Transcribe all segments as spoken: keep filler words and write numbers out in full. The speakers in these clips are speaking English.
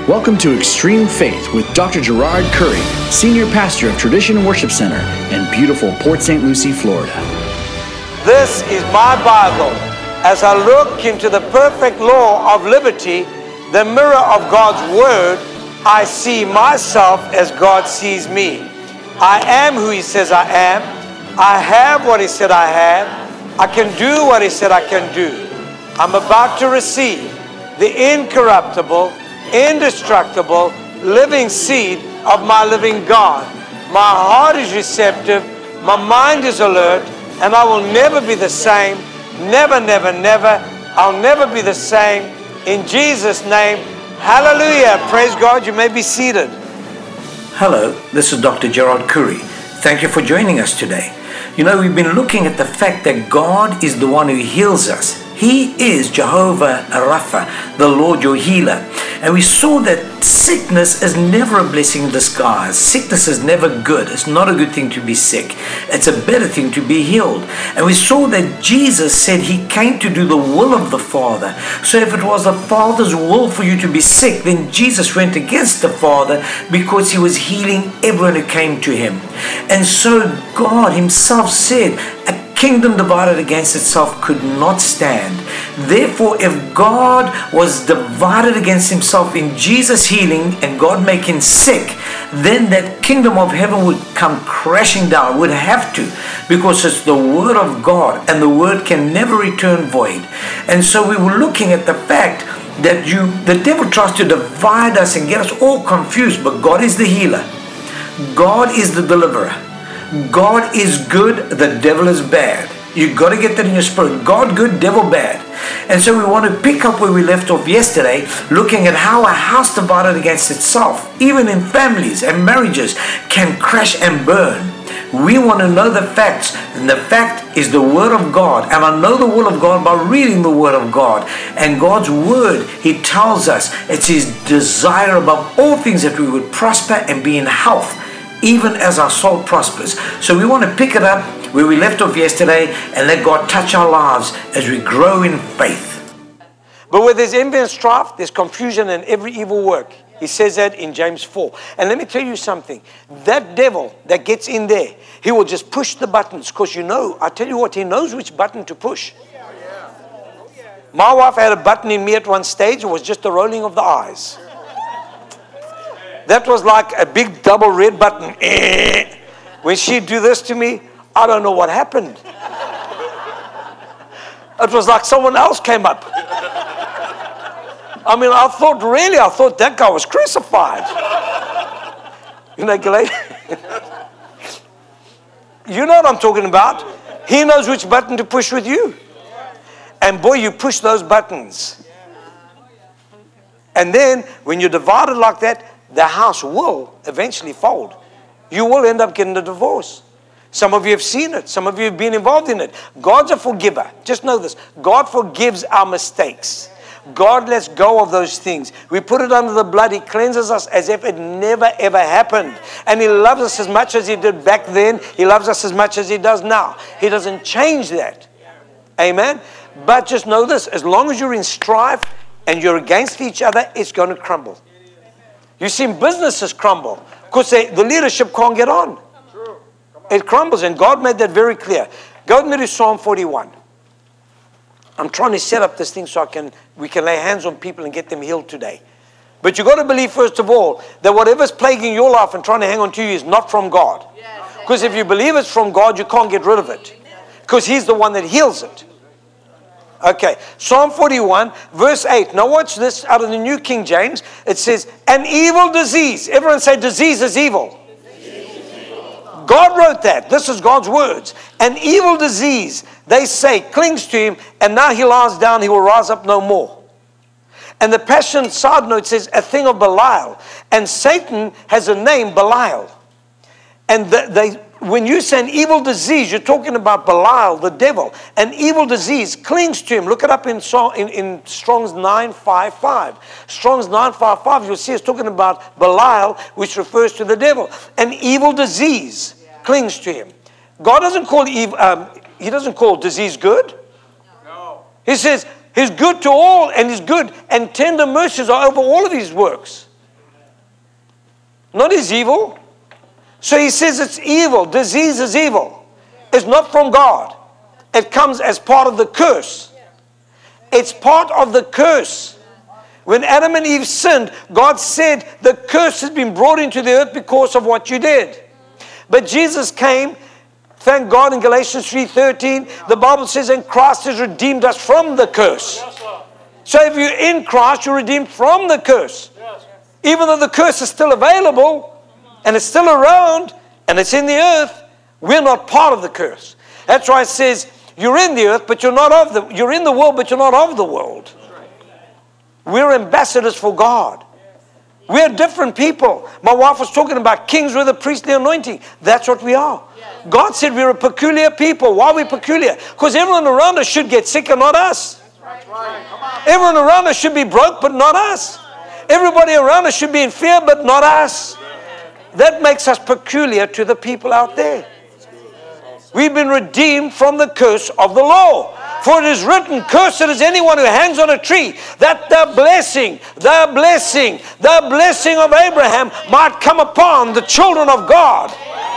Welcome to Extreme Faith with Doctor Gerard Curry, Senior Pastor of Tradition Worship Center in beautiful Port Saint Lucie, Florida. This is my Bible. As I look into the perfect law of liberty, the mirror of God's Word, I see myself as God sees me. I am who He says I am. I have what He said I have. I can do what He said I can do. I'm about to receive the incorruptible, indestructible, living seed of my living God. My heart is receptive, my mind is alert, and I will never be the same. Never, never, never. I'll never be the same. In Jesus' name, hallelujah. Praise God. You may be seated. Hello, this is Doctor Gerard Curry. Thank you for joining us today. You know, we've been looking at the fact that God is the one who heals us. He is Jehovah Rapha, the Lord your healer. And we saw that sickness is never a blessing in disguise. Sickness is never good. It's not a good thing to be sick. It's a better thing to be healed. And we saw that Jesus said He came to do the will of the Father. So if it was the Father's will for you to be sick, then Jesus went against the Father because He was healing everyone who came to Him. And so God Himself said, a kingdom divided against itself could not stand. Therefore, if God was divided against Himself in Jesus healing and God making sick, then that kingdom of heaven would come crashing down, would have to, because it's the Word of God and the Word can never return void. And so we were looking at the fact that you, the devil tries to divide us and get us all confused, but God is the healer. God is the deliverer. God is good, the devil is bad. You've got to get that in your spirit. God good, devil bad. And so we want to pick up where we left off yesterday, looking at how a house divided against itself, even in families and marriages, can crash and burn. We want to know the facts, and the fact is the Word of God. And I know the will of God by reading the Word of God. And God's Word, He tells us it's His desire above all things that we would prosper and be in health, even as our soul prospers. So we want to pick it up where we left off yesterday and let God touch our lives as we grow in faith. But where there's envy and strife, there's confusion and every evil work. He says that in James four. And let me tell you something. That devil that gets in there, he will just push the buttons. Because you know, I tell you what, he knows which button to push. My wife had a button in me at one stage. It was just the rolling of the eyes. That was like a big double red button. When she'd do this to me, I don't know what happened. It was like someone else came up. I mean, I thought, really, I thought that guy was crucified. You know, you know what I'm talking about. He knows which button to push with you. And boy, you push those buttons. And then, when you're divided like that, the house will eventually fold. You will end up getting a divorce. Some of you have seen it. Some of you have been involved in it. God's a forgiver. Just know this. God forgives our mistakes. God lets go of those things. We put it under the blood. He cleanses us as if it never ever happened. And He loves us as much as He did back then. He loves us as much as He does now. He doesn't change that. Amen? But just know this. As long as you're in strife and you're against each other, it's going to crumble. You've seen businesses crumble because the leadership can't get on. It crumbles, and God made that very clear. Go with me to Psalm forty-one. I'm trying to set up this thing so I can we can lay hands on people and get them healed today. But you've got to believe, first of all, that whatever's plaguing your life and trying to hang on to you is not from God. Because if you believe it's from God, you can't get rid of it. Because He's the one that heals it. Okay, Psalm forty-one, verse eight. Now watch this out of the New King James. It says, an evil disease. Everyone say, disease is evil. Disease is evil. God wrote that. This is God's words. An evil disease, they say, clings to him, and now he lies down, he will rise up no more. And the Passion side note says, a thing of Belial. And Satan has a name, Belial. And the, they... When you say an evil disease, you're talking about Belial, the devil. An evil disease clings to him. Look it up in, in, in Strong's nine fifty-five. Strong's nine fifty-five, you'll see it's talking about Belial, which refers to the devil. An evil disease clings to him. God doesn't call evil, um, He doesn't call disease good. No. He says He's good to all, and He's good, and tender mercies are over all of His works. not his evil. So he says it's evil. Disease is evil. It's not from God. It comes as part of the curse. It's part of the curse. When Adam and Eve sinned, God said the curse has been brought into the earth because of what you did. But Jesus came, thank God, in Galatians three thirteen, the Bible says, and Christ has redeemed us from the curse. So if you're in Christ, you're redeemed from the curse. Even though the curse is still available, and it's still around, and it's in the earth, we're not part of the curse. That's why it says, you're in the earth, but you're not of the, you're in the world, but you're not of the world. We're ambassadors for God. We're different people. My wife was talking about kings with a priestly anointing. That's what we are. God said we're a peculiar people. Why are we peculiar? Because everyone around us should get sick and not us. Everyone around us should be broke, but not us. Everybody around us should be in fear, but not us. That makes us peculiar to the people out there. We've been redeemed from the curse of the law. For it is written, cursed is anyone who hangs on a tree, that the blessing, the blessing, the blessing of Abraham might come upon the children of God.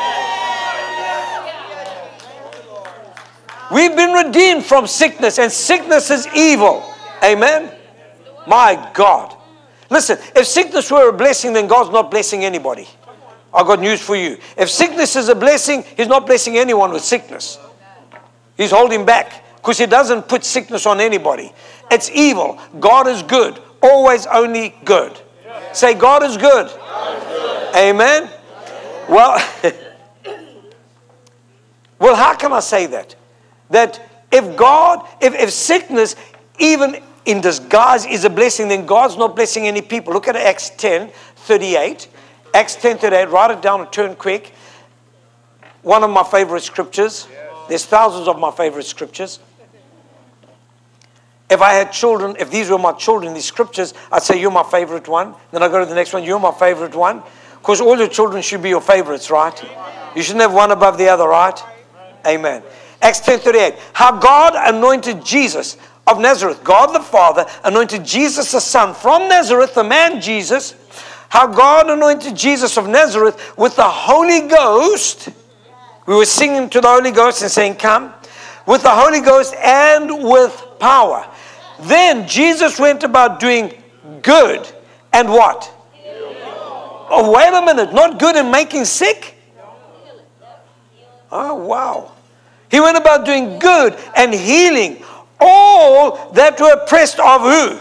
We've been redeemed from sickness, and sickness is evil. Amen? My God. Listen, if sickness were a blessing, then God's not blessing anybody. I've got news for you. If sickness is a blessing, He's not blessing anyone with sickness. He's holding back because He doesn't put sickness on anybody. It's evil. God is good. Always only good. Say, God is good. God is good. Amen? Well, well, how can I say that? That if God, if, if sickness, even in disguise, is a blessing, then God's not blessing any people. Look at Acts ten thirty-eight. Acts ten thirty-eight, write it down and turn quick. One of my favorite scriptures. There's thousands of my favorite scriptures. If I had children, if these were my children, these scriptures, I'd say, you're my favorite one. Then I go to the next one, you're my favorite one. Because all your children should be your favorites, right? You shouldn't have one above the other, right? Amen. Acts ten thirty-eight. How God anointed Jesus of Nazareth. God the Father anointed Jesus the Son from Nazareth, the man Jesus. How God anointed Jesus of Nazareth with the Holy Ghost. We were singing to the Holy Ghost and saying, come. With the Holy Ghost and with power. Then Jesus went about doing good and what? Oh, wait a minute. Not good and making sick? Oh, wow. He went about doing good and healing all that were oppressed of who?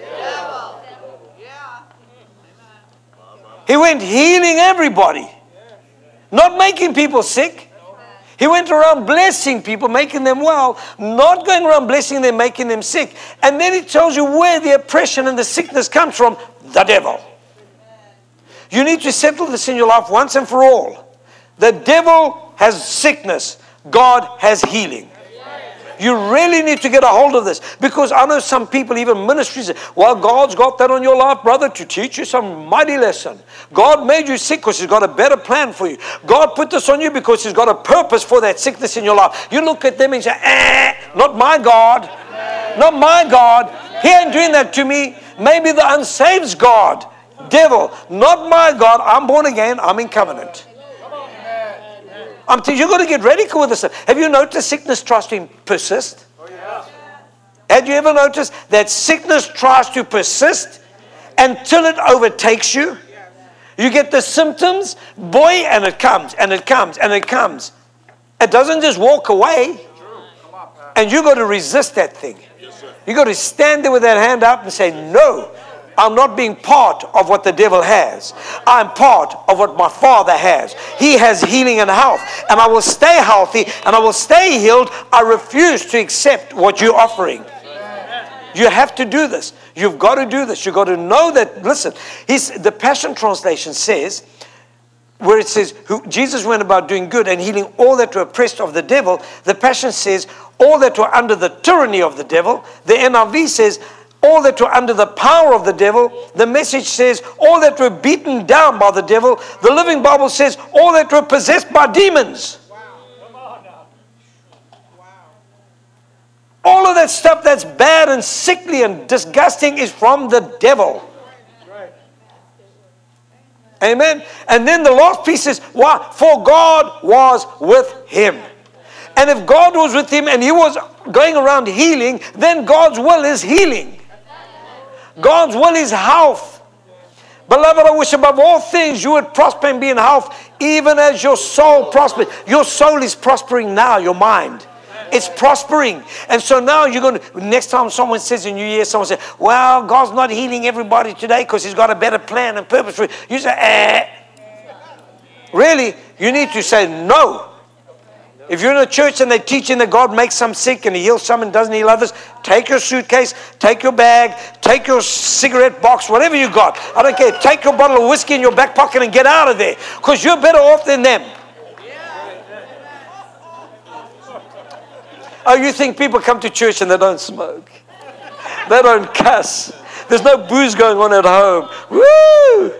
He went healing everybody. Not making people sick. He went around blessing people, making them well. Not going around blessing them, making them sick. And then he tells you where the oppression and the sickness comes from. The devil. You need to settle this in your life once and for all. The devil has sickness. God has healing. You really need to get a hold of this. Because I know some people, even ministries, well, God's got that on your life, brother, to teach you some mighty lesson. God made you sick because He's got a better plan for you. God put this on you because He's got a purpose for that sickness in your life. You look at them and say, eh, not my God. Not my God. He ain't doing that to me. Maybe the unsaved God. Devil. Not my God. I'm born again. I'm in covenant. I'm telling you, you've got to get radical with this. Have you noticed sickness tries to persist? Oh, yeah. Have you ever noticed that sickness tries to persist until it overtakes you? You get the symptoms, boy, and it comes, and it comes, and it comes. It doesn't just walk away. And you've got to resist that thing. You've got to stand there with that hand up and say, no. I'm not being part of what the devil has. I'm part of what my Father has. He has healing and health. And I will stay healthy and I will stay healed. I refuse to accept what you're offering. You have to do this. You've got to do this. You've got to know that, listen, he's, the Passion Translation says, where it says, who, Jesus went about doing good and healing all that were oppressed of the devil. The Passion says, all that were under the tyranny of the devil. The N I V says, all that were under the power of the devil. The Message says, all that were beaten down by the devil. The Living Bible says, all that were possessed by demons. Wow. All of that stuff that's bad and sickly and disgusting is from the devil. Amen. And then the last piece is, why? For God was with him. And if God was with him and he was going around healing, then God's will is healing. God's will is health. Beloved, I wish above all things you would prosper and be in health, even as your soul prospers. Your soul is prospering now, your mind. It's prospering. And so now you're going to, next time someone says in New Year, someone says, well, God's not healing everybody today because he's got a better plan and purpose for it. You say, eh. Really? You need to say no. If you're in a church and they're teaching that God makes some sick and he heals some and doesn't heal others, take your suitcase, take your bag, take your cigarette box, whatever you got. I don't care. Take your bottle of whiskey in your back pocket and get out of there, because you're better off than them. Oh, you think people come to church and they don't smoke? They don't cuss. There's no booze going on at home. Woo!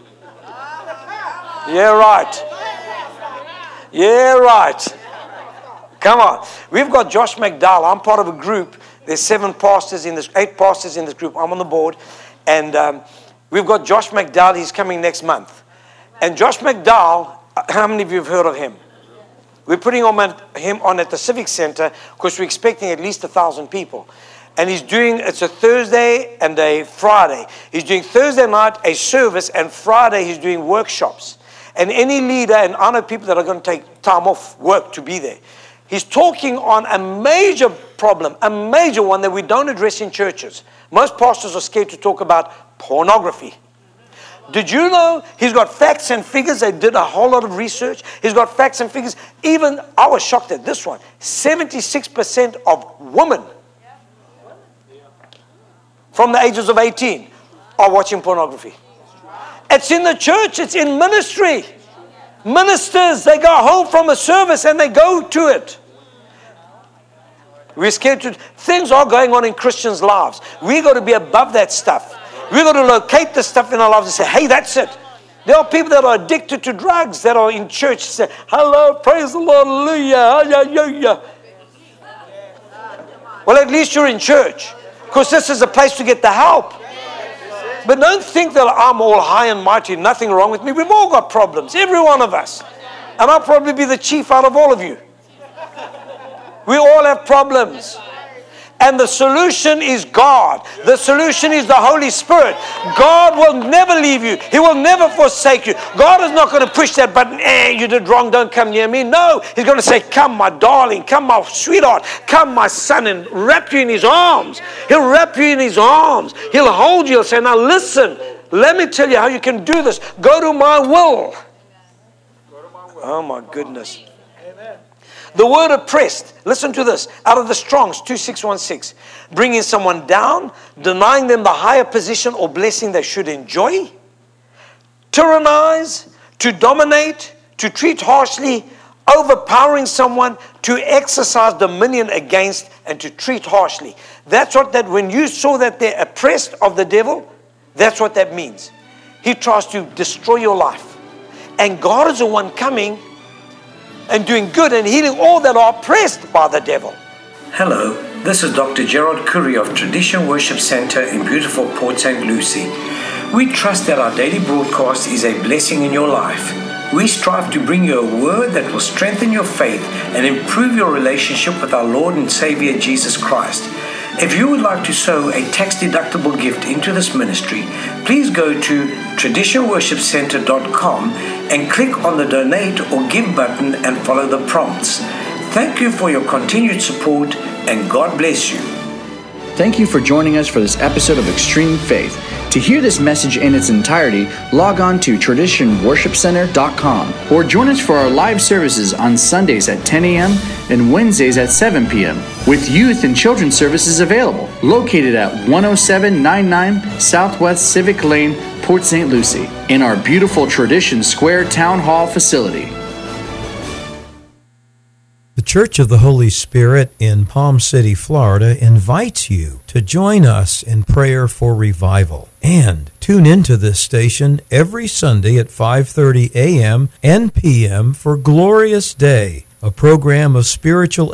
Yeah, right. Yeah, right. Come on. We've got Josh McDowell. I'm part of a group. There's seven pastors in this, eight pastors in this group. I'm on the board. And um, we've got Josh McDowell. He's coming next month. And Josh McDowell, how many of you have heard of him? We're putting him on at the Civic Center because we're expecting at least a thousand people. And he's doing, it's a Thursday and a Friday. He's doing Thursday night a service, and Friday he's doing workshops. And any leader, and I know people that are going to take time off work to be there. He's talking on a major problem, a major one that we don't address in churches. Most pastors are scared to talk about pornography. Did you know he's got facts and figures? They did a whole lot of research. He's got facts and figures. Even, I was shocked at this one, seventy-six percent of women from the ages of eighteen are watching pornography. It's in the church. It's in ministry. Ministers, they go home from a service and they go to it. We're scared to, things are going on in Christians' lives. We've got to be above that stuff. We've got to locate the stuff in our lives and say, hey, that's it. There are people that are addicted to drugs that are in church. Say, hello, praise the Lord, hallelujah, hallelujah. Well, at least you're in church, because this is a place to get the help. But don't think that I'm all high and mighty, nothing wrong with me. We've all got problems, every one of us. And I'll probably be the chief out of all of you. We all have problems. And the solution is God. The solution is the Holy Spirit. God will never leave you. He will never forsake you. God is not going to push that button, eh, you did wrong, don't come near me. No, he's going to say, come my darling, come my sweetheart, come my son, and wrap you in his arms. He'll wrap you in his arms. He'll hold you and say, now listen, let me tell you how you can do this. Go to my will. Oh my goodness. The word oppressed, listen to this, out of the Strong's two six one six, bringing someone down, denying them the higher position or blessing they should enjoy, tyrannize, to dominate, to treat harshly, overpowering someone, to exercise dominion against, and to treat harshly. That's what that, when you saw that they're oppressed of the devil, that's what that means. He tries to destroy your life. And God is the one coming and doing good and healing all that are oppressed by the devil. Hello, this is Doctor Gerard Curry of Tradition Worship Center in beautiful Port Saint Lucie. We trust that our daily broadcast is a blessing in your life. We strive to bring you a word that will strengthen your faith and improve your relationship with our Lord and Savior Jesus Christ. If you would like to sow a tax-deductible gift into this ministry, please go to tradition worship center dot com and click on the donate or give button and follow the prompts. Thank you for your continued support, and God bless you. Thank you for joining us for this episode of Extreme Faith. To hear this message in its entirety, log on to tradition worship center dot com or join us for our live services on Sundays at ten a.m. and Wednesdays at seven p.m. with youth and children's services available, located at one oh seven ninety-nine Southwest Civic Lane, Port Saint Lucie, in our beautiful Tradition Square Town Hall facility. The Church of the Holy Spirit in Palm City, Florida invites you to join us in prayer for revival. And tune into this station every Sunday at five thirty a.m. and p.m. for Glorious Day, a program of spiritual